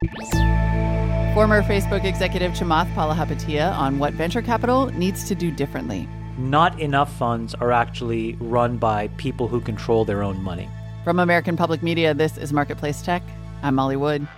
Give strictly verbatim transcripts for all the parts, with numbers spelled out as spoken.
Former Facebook executive Chamath Palihapitiya on what venture capital needs to do differently. Not enough funds are actually run by people who control their own money. From American Public Media, this is Marketplace Tech. I'm Molly Wood.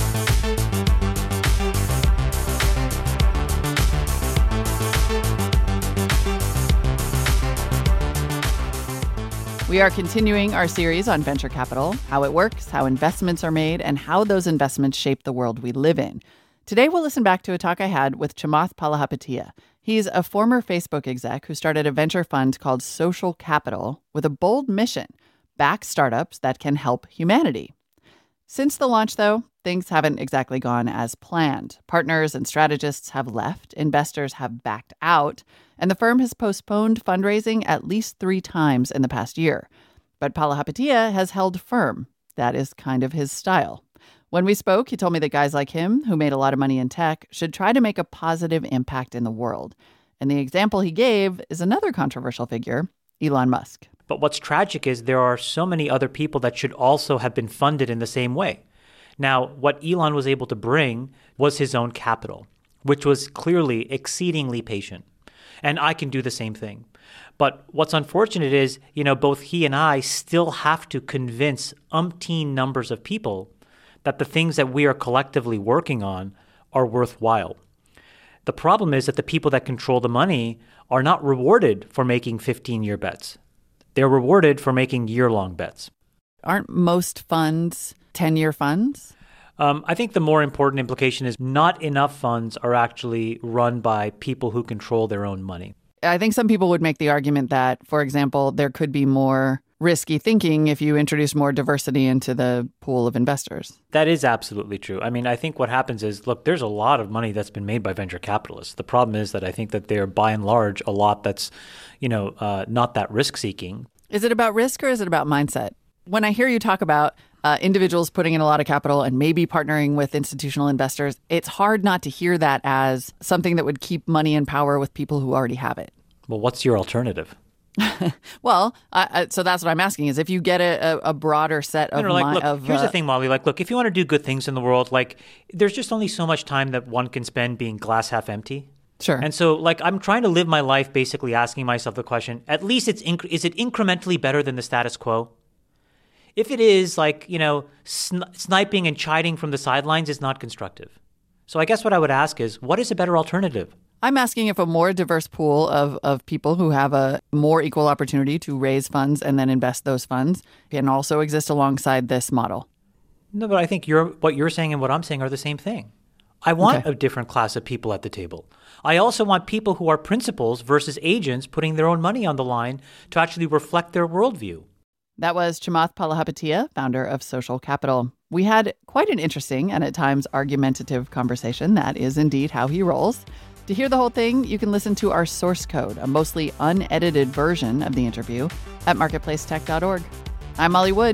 We are continuing our series on venture capital, how it works, how investments are made, and how those investments shape the world we live in. Today, we'll listen back to a talk I had with Chamath Palihapitiya. He's a former Facebook exec who started a venture fund called Social Capital with a bold mission: back startups that can help humanity. Since the launch, though, things haven't exactly gone as planned. Partners and strategists have left, investors have backed out, and the firm has postponed fundraising at least three times in the past year. But Palihapitiya has held firm. That is kind of his style. When we spoke, he told me that guys like him, who made a lot of money in tech, should try to make a positive impact in the world. And the example he gave is another controversial figure, Elon Musk. But what's tragic is there are so many other people that should also have been funded in the same way. Now, what Elon was able to bring was his own capital, which was clearly exceedingly patient. And I can do the same thing. But what's unfortunate is, you know, both he and I still have to convince umpteen numbers of people that the things that we are collectively working on are worthwhile. The problem is that the people that control the money are not rewarded for making fifteen-year bets. They're rewarded for making year-long bets. Aren't most funds ten-year funds? Um, I think the more important implication is not enough funds are actually run by people who control their own money. I think some people would make the argument that, for example, there could be more risky thinking if you introduce more diversity into the pool of investors. That is absolutely true. I mean, I think what happens is, look, there's a lot of money that's been made by venture capitalists. The problem is that I think that they're, by and large, a lot that's, you know, uh, not that risk-seeking. Is it about risk or is it about mindset? When I hear you talk about uh, individuals putting in a lot of capital and maybe partnering with institutional investors, it's hard not to hear that as something that would keep money and power with people who already have it. Well, what's your alternative? well, uh, uh, so that's what I'm asking is if you get a, a, a broader set of... No, no, like, mi- look, of, here's uh, the thing, Molly. Like, look, if you want to do good things in the world, like, there's just only so much time that one can spend being glass half empty. Sure. And so, like, I'm trying to live my life basically asking myself the question, at least it's inc- is it incrementally better than the status quo? If it is, like, you know, sn- sniping and chiding from the sidelines is not constructive. So I guess what I would ask is, what is a better alternative? I'm asking if a more diverse pool of, of people who have a more equal opportunity to raise funds and then invest those funds can also exist alongside this model. No, but I think you're, what you're saying and what I'm saying are the same thing. I want Okay. a different class of people at the table. I also want people who are principals versus agents putting their own money on the line to actually reflect their worldview. That was Chamath Palihapitiya, founder of Social Capital. We had quite an interesting and at times argumentative conversation. That is indeed how he rolls. To hear the whole thing, you can listen to our source code, a mostly unedited version of the interview, at marketplace tech dot org. I'm Molly Wood.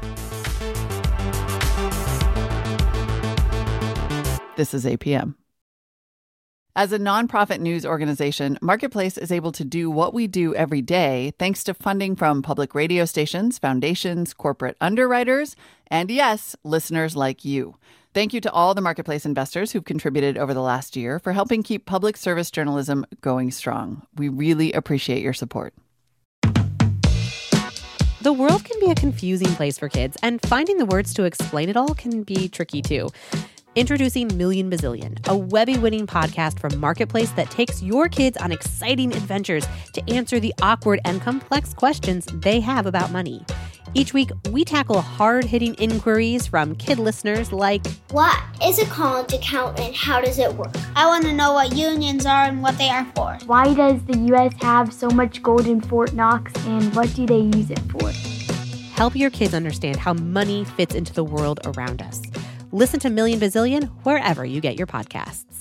This is A P M. As a nonprofit news organization, Marketplace is able to do what we do every day thanks to funding from public radio stations, foundations, corporate underwriters, and yes, listeners like you. Thank you to all the Marketplace investors who've contributed over the last year for helping keep public service journalism going strong. We really appreciate your support. The world can be a confusing place for kids, and finding the words to explain it all can be tricky too. Introducing Million Bazillion, a Webby-winning podcast from Marketplace that takes your kids on exciting adventures to answer the awkward and complex questions they have about money. Each week, we tackle hard-hitting inquiries from kid listeners like, what is a college account and how does it work? I want to know what unions are and what they are for. Why does the U S have so much gold in Fort Knox and what do they use it for? Help your kids understand how money fits into the world around us. Listen to Million Bazillion wherever you get your podcasts.